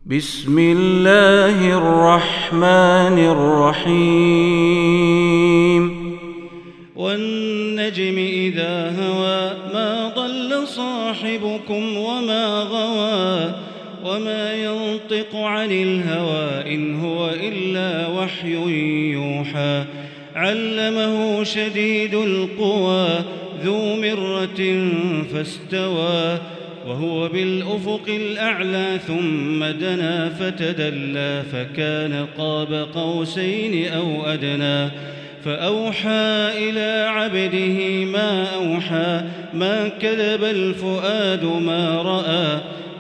بسم الله الرحمن الرحيم والنجم إذا هوى ما ضل صاحبكم وما غوى وما ينطق عن الهوى إن هو إلا وحي يوحى علمه شديد القوى ذو مرة فاستوى وهو بالأفق الأعلى ثم دنا فتدلى فكان قاب قوسين أو أدنى فأوحى إلى عبده ما أوحى ما كذب الفؤاد ما رأى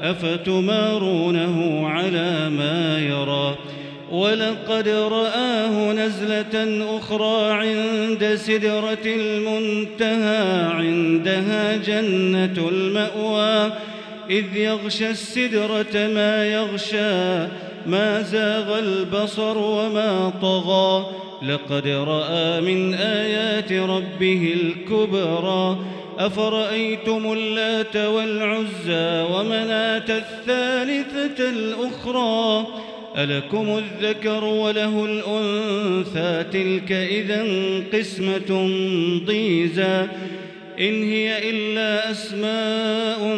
أفتمارونه على ما يرى ولقد رآه نزلة أخرى عند سدرة المنتهى عندها جنة المأوى إذ يغشى السدرة ما يغشى ما زاغ البصر وما طغى لقد رأى من آيات ربه الكبرى أفرأيتم اللات والعزى ومناة الثالثة الأخرى ألكم الذكر وله الأنثى تلك إذا قسمة ضيزى إن هي إلا أسماء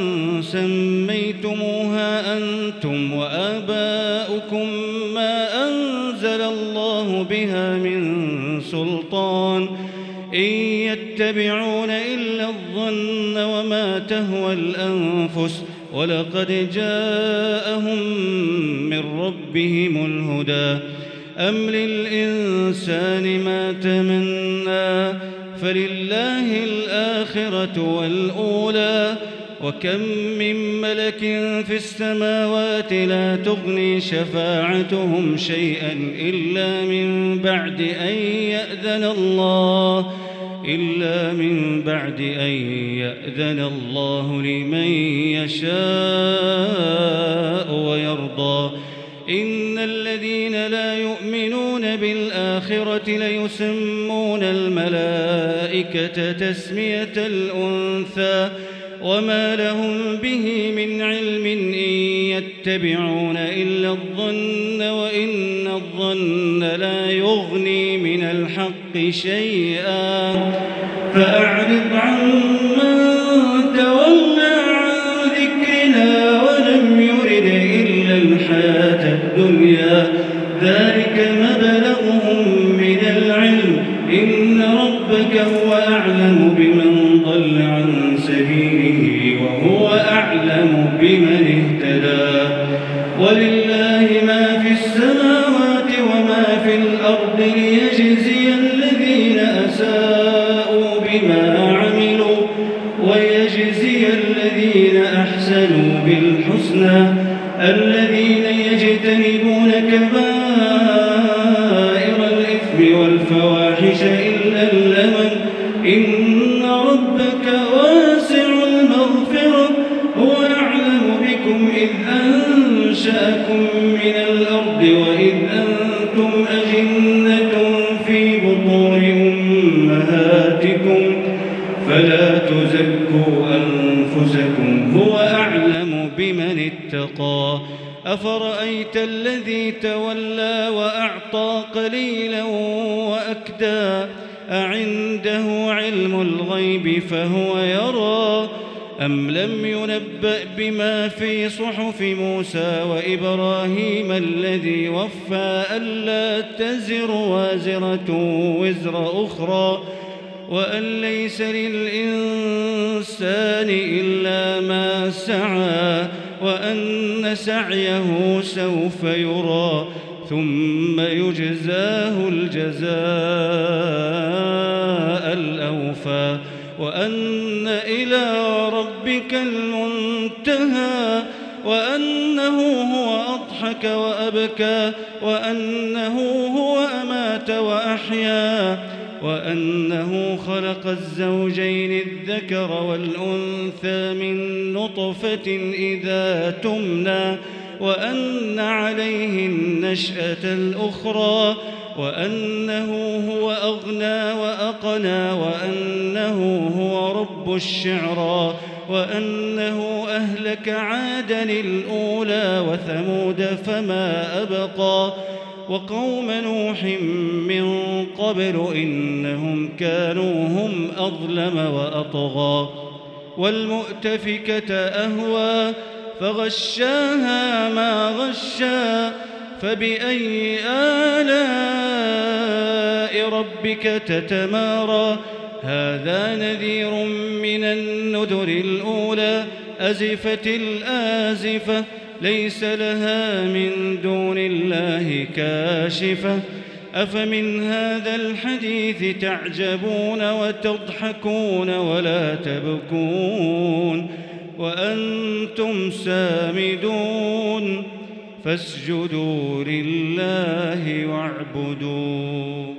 سميتموها أنتم وآباؤكم ما أنزل الله بها من سلطان إن يتبعون إلا الظن وما تهوى الأنفس ولقد جاءهم من ربهم الهدى أم للإنسان ما تمنى فلله الآخرة والأولى وكم من ملك في السماوات لا تغني شفاعتهم شيئا إلا من بعد أن يأذن الله لمن يشاء ويرضى إن الذين لا يؤمنون بالآخرة ليسمون الملائكة تسمية الأنثى وما لهم به من علم إن يتبعون إلا الظن وإن الظن لا يغني من الحق شيئا فأعرض عمن تولى عن ذكرنا ولم يرد إلا الحياة الدنيا ذلك مبلغهم من العلم إن ربك هو أعلم بمن ضل عن سبيله وهو أعلم بمن اهتدى ولله ما في السماوات وما في الأرض ليجزي الذين أساءوا بما عملوا ويجزي الذين أحسنوا بالحسنى الذين يجتنبون كبائر الإثم والفواحش إلا اللمم إن ربك واسع المغفرة هو أعلم بكم إذ أنشأكم من الأرض وإذ أنتم أجنة في بطون أمهاتكم فلا تزكوا أنفسكم هو أعلم بمن اتقى أفرأيت الذي تولى وأعطى قليلا وأكدى أعنده علم الغيب فهو يرى أم لم ينبأ بما في صحف موسى وإبراهيم الذي وفى ألا تزر وازرة وزر أخرى وأن ليس للإنسان إلا ما سعى وأن سعيه سوف يرى ثم يجزاه الجزاء الأوفى وأن إلى ربك المنتهى وأنه هو أضحك وأبكى وأنه هو أمات وأحيا وأنه خلق الزوجين الذكر والأنثى من نطفة إذا تمنى وأن عليه النشأة الأخرى وأنه هو أغنى وأقنى وأنه هو رب الشعرى وأنه أهلك عادا الأولى وثمود فما أبقى وقوم نوح من قبل إنهم كانوا هم أظلم وأطغى والمؤتفكة أهوى فغشاها ما غشا فبأي آلاء ربك تتمارى هذا نذير من النذر الأولى أزفت الآزفة ليس لها من دون الله كاشفة أفمن هذا الحديث تعجبون وتضحكون ولا تبكون وأنتم سامدون فاسجدوا لله واعبدوا